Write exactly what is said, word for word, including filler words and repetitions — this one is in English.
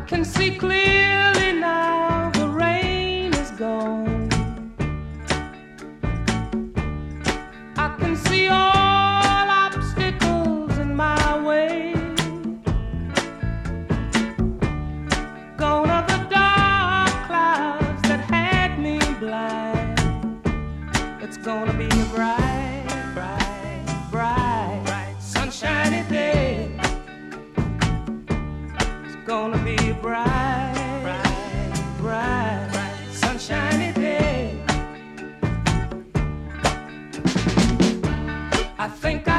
can see clearly now, the rain is gone. I can see all obstacles in my way. Gone are the dark clouds that had me blind. It's gonna be a bright, bright, bright, bright, sunshiny day. It's gonna be a bright, bright, bright, bright, sunshiny day. I think I